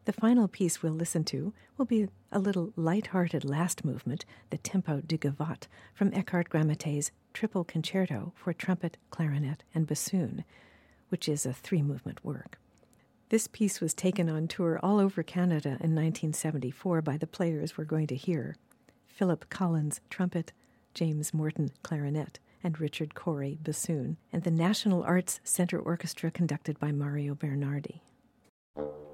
The final piece we'll listen to will be a little light-hearted last movement, the Tempo du Gavotte, from Eckhard Grammate's Triple Concerto for Trumpet, Clarinet, and Bassoon, which is a three-movement work. This piece was taken on tour all over Canada in 1974 by the players we're going to hear: Philip Collins, trumpet, James Morton, clarinet, and Richard Corey, bassoon, and the National Arts Centre Orchestra conducted by Mario Bernardi.